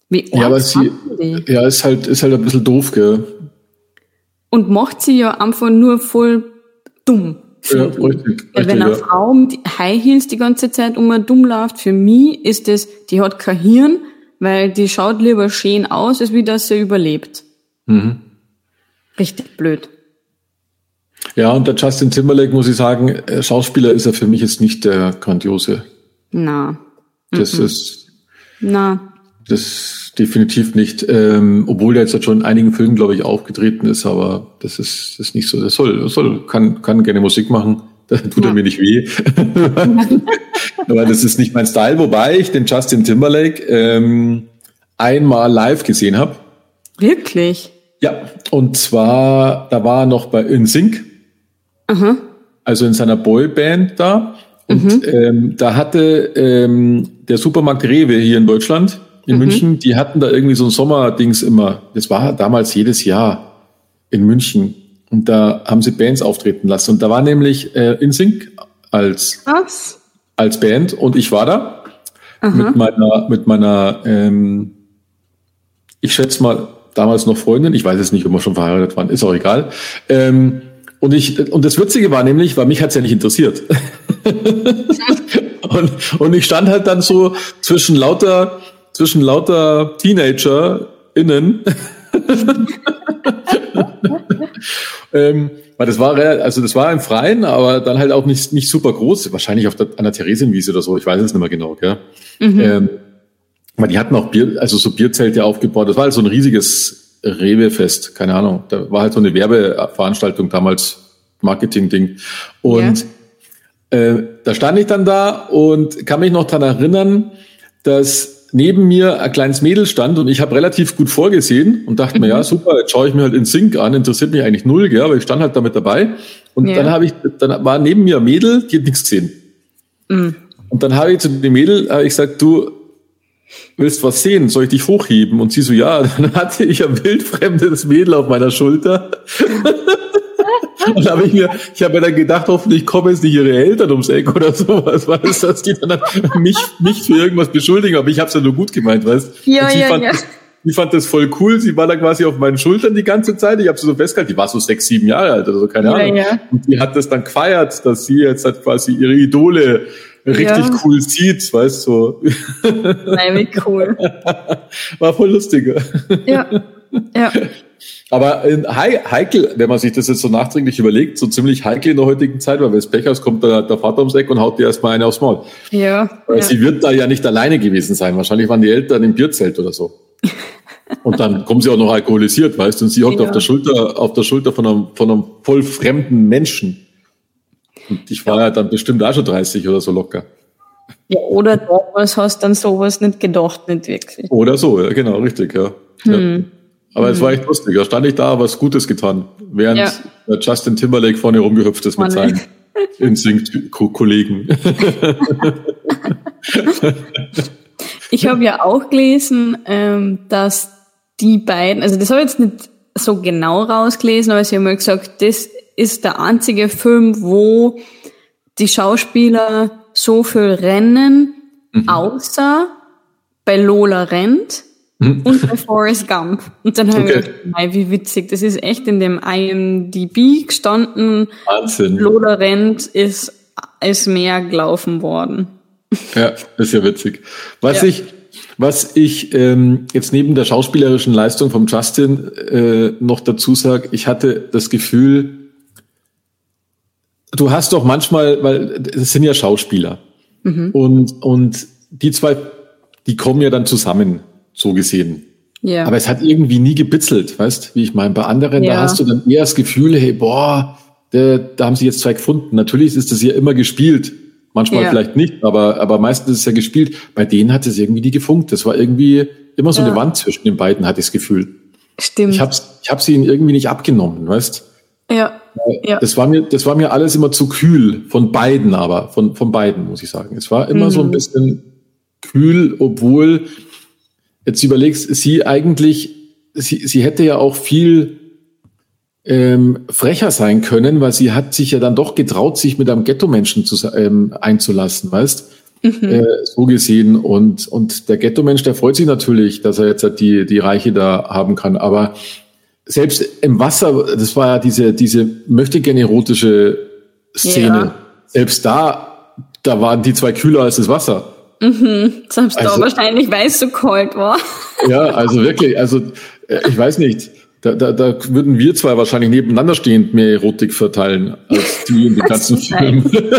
Wie ja, aber sie, ja, ist halt, ist halt ein bisschen doof, gell? Und macht sie ja einfach nur voll dumm. Ja, richtig, richtig, wenn eine ja. Frau mit High Heels die ganze Zeit um dumm läuft, für mich ist das, die hat kein Hirn, weil die schaut lieber schön aus, als wie dass sie überlebt. Mhm. Richtig blöd. Ja, und der Justin Timberlake, muss ich sagen, Schauspieler ist er für mich jetzt nicht der Grandiose. Na. Das Mhm. ist, Na. das definitiv nicht, ähm, obwohl der jetzt schon in einigen Filmen, glaube ich, aufgetreten ist, aber das ist, das ist nicht so, das soll, das soll, kann, kann gerne Musik machen, da tut ja. er mir nicht weh. Aber das ist nicht mein Style, wobei ich den Justin Timberlake ähm, einmal live gesehen habe. Wirklich? Ja, und zwar, da war er noch bei In Sync, Aha. also in seiner Boyband da. Und mhm. ähm, da hatte ähm, der Supermarkt Rewe hier in Deutschland, in mhm. München, die hatten da irgendwie so ein Sommerdings immer. Das war damals jedes Jahr in München. Und da haben sie Bands auftreten lassen. Und da war nämlich äh, In Sync als, Was? als Band. Und ich war da Aha. mit meiner, mit meiner ähm, ich schätze mal, damals noch Freundin. Ich weiß es nicht, ob wir schon verheiratet waren. Ist auch egal. Ähm, und ich, und das Witzige war nämlich, weil mich hat's ja nicht interessiert. und, und ich stand halt dann so zwischen lauter, zwischen lauter TeenagerInnen. ähm, weil das war, also das war im Freien, aber dann halt auch nicht, nicht super groß. Wahrscheinlich auf der, an der Theresienwiese oder so. Ich weiß es nicht mehr genau, gell? Mhm. Ähm, weil die hatten auch Bier, also so Bierzelte aufgebaut. Das war halt so ein riesiges Rewe-Fest. Keine Ahnung. Da war halt so eine Werbeveranstaltung damals, Marketing-Ding. Und ja. äh, da stand ich dann da und kann mich noch daran erinnern, dass neben mir ein kleines Mädel stand und ich habe relativ gut vorgesehen und dachte mhm. mir, ja super, jetzt schaue ich mir halt In Sync an, interessiert mich eigentlich null, gell, aber ich stand halt damit dabei. Und ja. dann habe ich, dann war neben mir ein Mädel, die hat nichts gesehen. Mhm. Und dann habe ich zu dem Mädel hab ich gesagt, du willst was sehen, soll ich dich hochheben? Und sie so, ja, dann hatte ich ein wildfremdes Mädel auf meiner Schulter. Und da habe ich mir, ich habe mir dann gedacht, hoffentlich kommen jetzt nicht ihre Eltern ums Eck oder sowas, weißt du, dass die dann mich, mich für irgendwas beschuldigen, aber ich habe es ja nur gut gemeint, weißt du. Ja, ja, fand, ja. Die fand das voll cool, sie war da quasi auf meinen Schultern die ganze Zeit, ich habe sie so festgehalten, die war so sechs, sieben Jahre alt oder so, keine ja, Ahnung. Ja. Und die hat das dann gefeiert, dass sie jetzt halt quasi ihre Idole richtig ja. cool sieht, weißt du. So. Nein, wie cool. War voll lustig. Ja, ja. Aber heikel, wenn man sich das jetzt so nachträglich überlegt, so ziemlich heikel in der heutigen Zeit, weil wenn es Pech hast, kommt der, der Vater ums Eck und haut dir erstmal eine aufs Maul. Ja. Weil ja. sie wird da ja nicht alleine gewesen sein. Wahrscheinlich waren die Eltern im Bierzelt oder so. Und dann kommen sie auch noch alkoholisiert, weißt du, und sie hockt ja. auf der Schulter, auf der Schulter von einem, von einem voll fremden Menschen. Und ich war ja. ja dann bestimmt auch schon dreißig oder so locker. Ja, oder damals hast du dann sowas nicht gedacht, nicht wirklich. Oder so, ja, genau, richtig, ja. Hm. ja. Aber mhm. es war echt lustig. Da stand ich da, was Gutes getan, während ja. Justin Timberlake vorne rumgehüpft ist mit seinen In Sync-Kollegen. Ich habe ja auch gelesen, dass die beiden, also das habe ich jetzt nicht so genau rausgelesen, aber sie haben mal gesagt, das ist der einzige Film, wo die Schauspieler so viel rennen, mhm. außer bei Lola rennt. Und bei Forrest Gump. Und dann habe okay. ich gedacht, nein, wie witzig, das ist echt in dem I M D B gestanden. Wahnsinn. Lola rennt ist, ist mehr gelaufen worden. Ja, ist ja witzig. Was ja. ich, was ich ähm, jetzt neben der schauspielerischen Leistung vom Justin äh, noch dazu sage, ich hatte das Gefühl, du hast doch manchmal, weil es sind ja Schauspieler. Mhm. Und, und die zwei, die kommen ja dann zusammen. So gesehen. Ja. Aber es hat irgendwie nie gebitzelt, weißt, wie ich meine. Bei anderen, ja. da hast du dann eher das Gefühl, hey, boah, da, da haben sie jetzt zwei gefunden. Natürlich ist das ja immer gespielt. Manchmal ja. vielleicht nicht, aber, aber meistens ist es ja gespielt. Bei denen hat es irgendwie nie gefunkt. Das war irgendwie immer so ja. eine Wand zwischen den beiden, hatte ich das Gefühl. Stimmt. Ich hab's, ich hab sie ihnen irgendwie nicht abgenommen, weißt. Ja. ja. Das war mir, das war mir alles immer zu kühl. Von beiden aber, von, von beiden, muss ich sagen. Es war immer mhm. so ein bisschen kühl, obwohl, jetzt überlegst, sie eigentlich, sie, sie hätte ja auch viel ähm, frecher sein können, weil sie hat sich ja dann doch getraut, sich mit einem Ghetto-Menschen zu, ähm, einzulassen, weißt? Mhm. Äh, so gesehen. Und, und der Ghetto-Mensch, der freut sich natürlich, dass er jetzt halt die, die Reiche da haben kann. Aber selbst im Wasser, das war ja diese, diese möchte gerne erotische Szene. Ja. Selbst da, da waren die zwei kühler als das Wasser. Mhm. Selbst Also- da wahrscheinlich, weil es so kalt war. Ja, also wirklich, also äh, ich weiß nicht, da, da, da würden wir zwei wahrscheinlich nebeneinander stehend mehr Erotik verteilen, als die in den ganzen Das kann Filmen.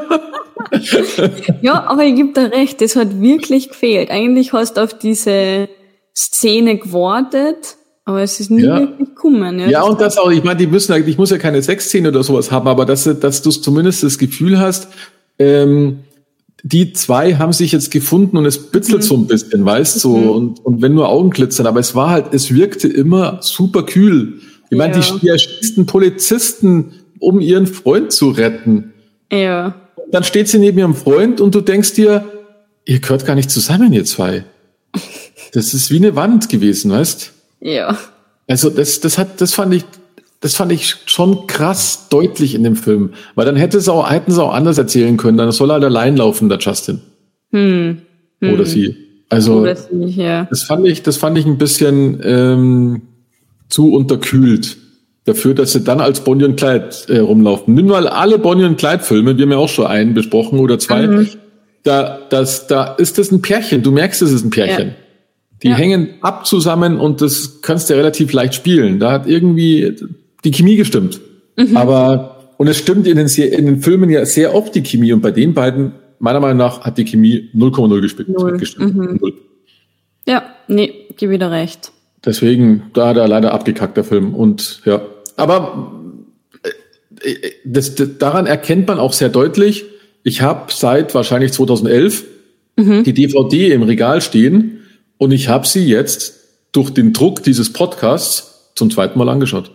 Ja, aber ich gebe dir recht, das hat wirklich gefehlt. Eigentlich hast du auf diese Szene gewartet, aber es ist nie Ja. wirklich gekommen. Ja, und das auch, ich meine, die müssen, ich muss ja keine Sexszene oder sowas haben, aber dass, dass du zumindest das Gefühl hast, ähm, die zwei haben sich jetzt gefunden und es bitzelt Mhm. so ein bisschen, weißt du, Mhm. so, und, und wenn nur Augen glitzern, aber es war halt, es wirkte immer super kühl. Ich meine, Ja. die, die erschießen Polizisten, um ihren Freund zu retten. Ja. Dann steht sie neben ihrem Freund und du denkst dir, ihr gehört gar nicht zusammen, ihr zwei. Das ist wie eine Wand gewesen, weißt? Ja. Also das, das hat, das fand ich, das fand ich schon krass deutlich in dem Film, weil dann hätte es auch, hätten sie auch anders erzählen können. Dann soll er halt allein laufen, der Justin Hm. Hm. oder sie. Also Oder sie, ja. das fand ich, das fand ich ein bisschen ähm, zu unterkühlt dafür, dass sie dann als Bonnie und Clyde äh, rumlaufen. Nimm mal alle Bonnie und Clyde Filme, wir haben ja auch schon einen besprochen oder zwei. Mhm. Da, das, da ist das ein Pärchen. Du merkst, es ist ein Pärchen. Ja. Die Ja. hängen ab zusammen und das kannst du ja relativ leicht spielen. Da hat irgendwie die Chemie gestimmt. Mhm. Aber, und es stimmt in den, Se- in den Filmen ja sehr oft die Chemie und bei den beiden, meiner Meinung nach, hat die Chemie null Komma null gespielt. Null. gestimmt. Mhm. Null. Ja, nee, gib wieder recht. Deswegen, da hat er leider abgekackt, der Film. Und ja, aber äh, äh, das, das, daran erkennt man auch sehr deutlich, ich habe seit wahrscheinlich zweitausendelf Mhm. die D V D im Regal stehen und ich habe sie jetzt durch den Druck dieses Podcasts zum zweiten Mal angeschaut.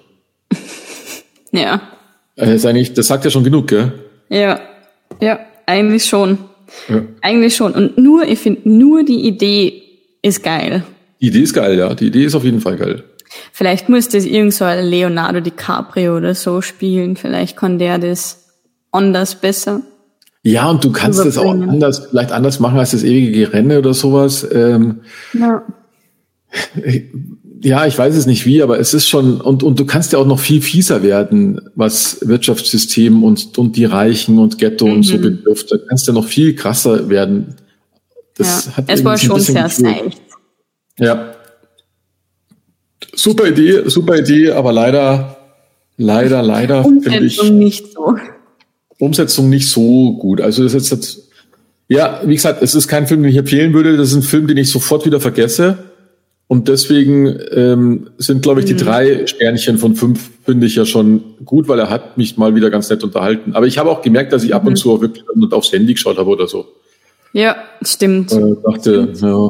Ja. Das ist eigentlich, das sagt ja schon genug, gell? Ja. Ja, eigentlich schon. Ja. Eigentlich schon. Und nur, ich finde, nur die Idee ist geil. Die Idee ist geil, ja. Die Idee ist auf jeden Fall geil. Vielleicht muss das irgend so ein Leonardo DiCaprio oder so spielen. Vielleicht kann der das anders besser. Ja, und du kannst das auch Überbringen. anders, vielleicht anders machen als das ewige Gerenne oder sowas. Ähm, Ja. Ja, ich weiß es nicht wie, aber es ist schon, und, und du kannst ja auch noch viel fieser werden, was Wirtschaftssystem und, und die Reichen und Ghetto und so Mhm. betrifft. Da kannst du noch viel krasser werden. Das Ja. hat Es war irgendwie so ein schon bisschen sehr Gefühl. seicht. Ja. Super Idee, super Idee, aber leider, leider, leider finde ich Umsetzung nicht so. Umsetzung nicht so gut. Also das ist jetzt, ja, wie gesagt, es ist kein Film, den ich empfehlen würde. Das ist ein Film, den ich sofort wieder vergesse. Und deswegen ähm, sind, glaube ich, die Mhm. drei Sternchen von fünf finde ich ja schon gut, weil er hat mich mal wieder ganz nett unterhalten. Aber ich habe auch gemerkt, dass ich ab und Mhm. zu auch wirklich aufs Handy geschaut habe oder so. Ja, stimmt. Äh, dachte, ja,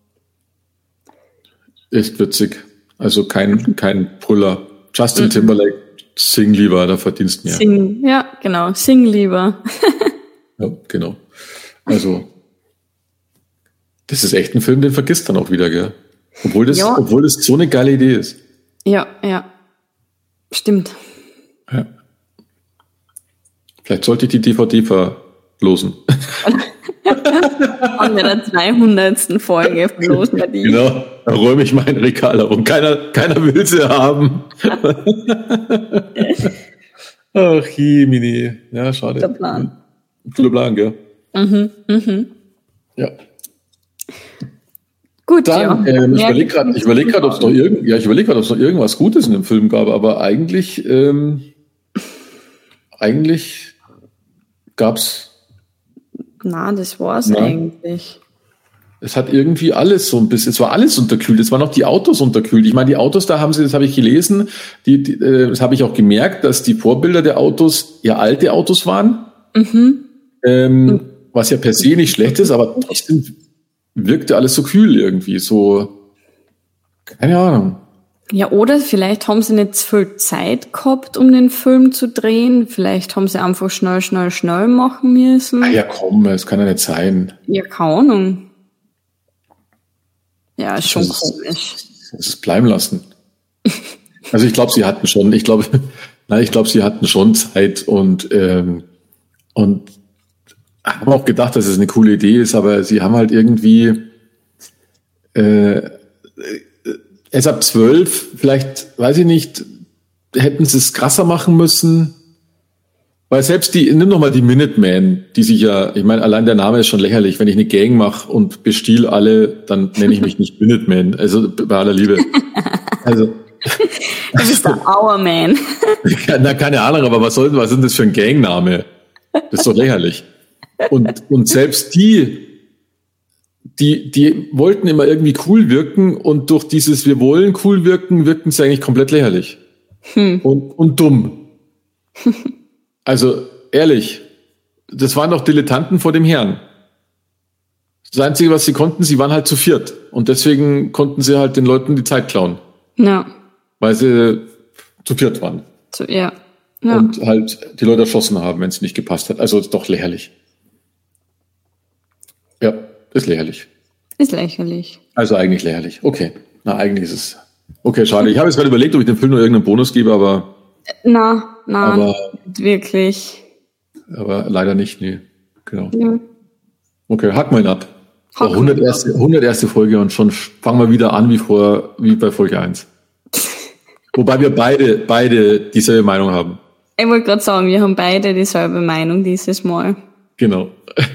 echt witzig. Also kein kein Brüller. Justin Mhm. Timberlake, sing lieber, da verdienst mehr. Sing, ja, genau. Sing lieber. Ja, genau. Also das ist echt ein Film, den vergisst dann auch wieder, gell? Obwohl das, Ja. obwohl das so eine geile Idee ist. Ja, ja. Stimmt. Ja. Vielleicht sollte ich die D V D verlosen. An der zweihundertsten Folge verlosen wir die. Genau, da räume ich mein Regal auf und keiner, keiner will sie haben. Ach, Jemini. Ja, schade. Der Plan. Guter Plan, gell? Mhm, mhm. Ja. Gut, Dann, ja. ähm, ich Mehr überlege gibt's gerade, nicht ich überlege zu gerade, ob es noch irgend, ja, ich überlege gerade, ob es noch irgendwas Gutes in dem Film gab, aber eigentlich, ähm, eigentlich gab's, Na, das war's Ja. eigentlich. es hat irgendwie alles so ein bisschen, es war alles unterkühlt, es waren auch die Autos unterkühlt. Ich meine, die Autos, da haben sie, das habe ich gelesen, die, die äh, das habe ich auch gemerkt, dass die Vorbilder der Autos ja alte Autos waren, Mhm. ähm, was ja per se nicht schlecht ist, aber trotzdem wirkte alles so kühl irgendwie, so, keine Ahnung. Ja, oder vielleicht haben sie nicht so viel Zeit gehabt, um den Film zu drehen. Vielleicht haben sie einfach schnell, schnell, schnell machen müssen. Ah ja, komm, es kann ja nicht sein. Ja, keine Ahnung. Ja, ist schon Das ist- komisch. Es ist bleiben lassen. Also ich glaube, sie hatten schon, ich glaube, nein, ich glaube, sie hatten schon Zeit und ähm, und haben auch gedacht, dass es eine coole Idee ist, aber sie haben halt irgendwie äh, erst ab zwölf, vielleicht, weiß ich nicht, hätten sie es krasser machen müssen. Weil selbst die, nimm noch mal die Minutemen, die sich ja, ich meine, allein der Name ist schon lächerlich. Wenn ich eine Gang mache und bestiel alle, dann nenne ich mich nicht Minuteman. Also bei aller Liebe. Also du bist der Our Man. Na, keine Ahnung, aber was soll, was ist denn das für ein Gangname? Das ist doch lächerlich. Und, und selbst die, die, die wollten immer irgendwie cool wirken und durch dieses wir wollen cool wirken, wirkten sie eigentlich komplett lächerlich. Hm. Und, und dumm. Also, ehrlich, das waren doch Dilettanten vor dem Herrn. Das Einzige, was sie konnten, sie waren halt zu viert. Und deswegen konnten sie halt den Leuten die Zeit klauen. Ja. Weil sie zu viert waren. So, ja. Ja. Und halt die Leute erschossen haben, wenn es nicht gepasst hat. Also, ist doch lächerlich. Ja, ist lächerlich. Ist lächerlich. Also eigentlich lächerlich. Okay. Na, eigentlich ist es... Okay, schade. Ich habe jetzt gerade überlegt, ob ich dem Film nur irgendeinen Bonus gebe, aber... Na, na, aber, wirklich. Aber leider nicht, nee. Genau. Ja. Okay, hack mal ihn ab. Hack hundert erste, hundert erste Folge und schon fangen wir wieder an wie vor, wie bei Folge eins. Wobei wir beide, beide dieselbe Meinung haben. Ich wollte gerade sagen, wir haben beide dieselbe Meinung dieses Mal. Genau.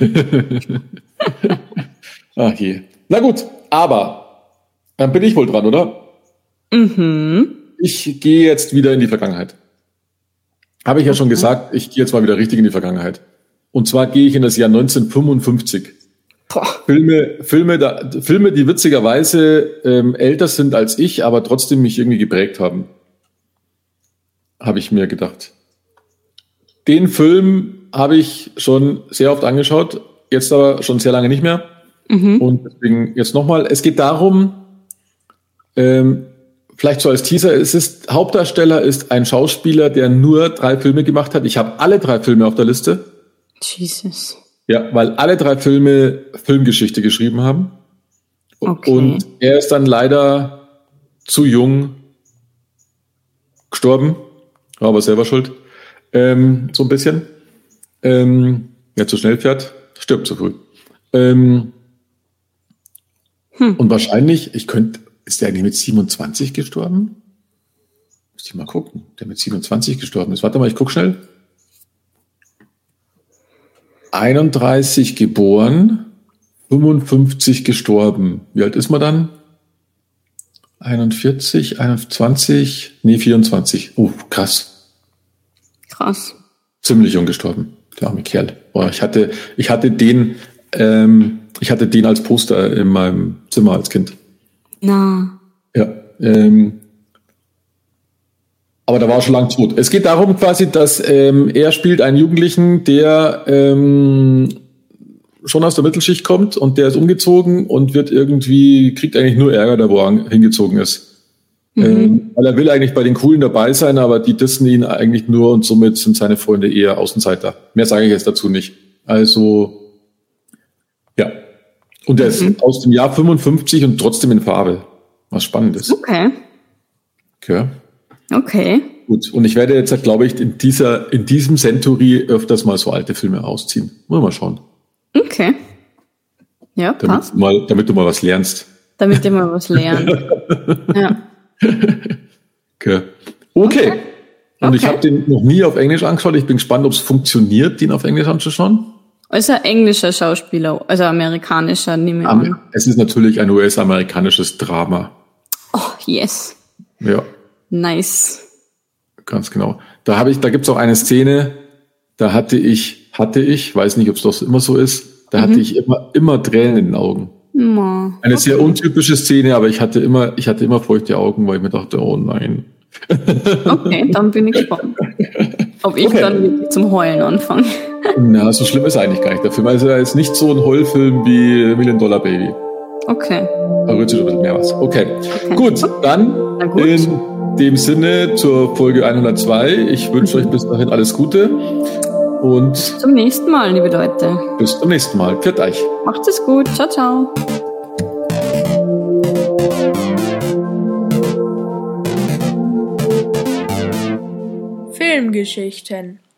Ach je. Na gut, aber dann bin ich wohl dran, oder? Mhm. Ich gehe jetzt wieder in die Vergangenheit. Habe ich ja schon gesagt, ich gehe jetzt mal wieder richtig in die Vergangenheit. Und zwar gehe ich in das Jahr neunzehnhundertfünfundfünfzig. Boah. Filme, Filme, da, Filme, die witzigerweise ähm, älter sind als ich, aber trotzdem mich irgendwie geprägt haben. Habe ich mir gedacht. Den Film habe ich schon sehr oft angeschaut, jetzt aber schon sehr lange nicht mehr. Mhm. Und deswegen jetzt nochmal. Es geht darum, ähm, vielleicht so als Teaser, es ist, Hauptdarsteller ist ein Schauspieler, der nur drei Filme gemacht hat. Ich habe alle drei Filme auf der Liste. Jesus. Ja, weil alle drei Filme Filmgeschichte geschrieben haben. Okay. Und er ist dann leider zu jung gestorben. War aber selber schuld. Ähm, so ein bisschen. Ähm, wer zu schnell fährt, stirbt zu früh. Ähm, hm. Und wahrscheinlich, ich könnte, ist der eigentlich mit siebenundzwanzig gestorben? Muss ich mal gucken. Der mit siebenundzwanzig gestorben ist. Warte mal, ich guck schnell. einunddreißig geboren, fünfundfünfzig gestorben. Wie alt ist man dann? einundvierzig, einundzwanzig, nee, vierundzwanzig. Oh, krass. Krass. Ziemlich jung gestorben. Der arme Kerl. Boah, ich hatte, ich hatte den, ähm, ich hatte den als Poster in meinem Zimmer als Kind. Na. Ja, ähm, aber da war er schon lang tot. Es geht darum quasi, dass ähm, er spielt einen Jugendlichen, der ähm, schon aus der Mittelschicht kommt und der ist umgezogen und wird irgendwie, kriegt eigentlich nur Ärger da, wo er hingezogen ist. Mhm. Ähm, weil er will eigentlich bei den Coolen dabei sein, aber die dissen ihn eigentlich nur und somit sind seine Freunde eher Außenseiter. Mehr sage ich jetzt dazu nicht. Also, ja. Und er ist mhm. aus dem Jahr fünfundfünfzig und trotzdem in Farbe. Was Spannendes. Okay. Okay. Okay. Gut. Und ich werde jetzt, glaube ich, in dieser, in diesem Century öfters mal so alte Filme ausziehen. Wollen wir mal schauen. Okay. Ja, damit passt. Du mal, damit du mal was lernst. Damit ich mal was lerne. Ja. Okay. Okay. okay. Und okay. Ich habe den noch nie auf Englisch angeschaut. Ich bin gespannt, ob es funktioniert, den auf Englisch anzuschauen. Also ein englischer Schauspieler, also amerikanischer, nehme ich an. Es ist natürlich ein U S-amerikanisches Drama. Oh, yes. Ja. Nice. Ganz genau. Da habe ich, da gibt's auch eine Szene, da hatte ich, hatte ich, weiß nicht, ob es doch immer so ist, da mhm. hatte ich immer, immer Tränen in den Augen. Oh, eine okay. sehr untypische Szene, aber ich hatte immer, ich hatte immer feuchte Augen, weil ich mir dachte, oh nein. Okay, dann bin ich gespannt. Ob ich okay. dann wirklich zum Heulen anfange. Na, so schlimm ist eigentlich gar nicht der Film. Also er ist nicht so ein Heulfilm wie Million Dollar Baby. Okay. Da rührt sich ein bisschen mehr was. Okay. okay. Gut, dann Na gut. in dem Sinne zur Folge hundertzwei. Ich wünsche euch bis dahin alles Gute und bis zum nächsten Mal, liebe Leute. Bis zum nächsten Mal. Pfiat euch. Macht es gut. Ciao, ciao. Filmgeschichten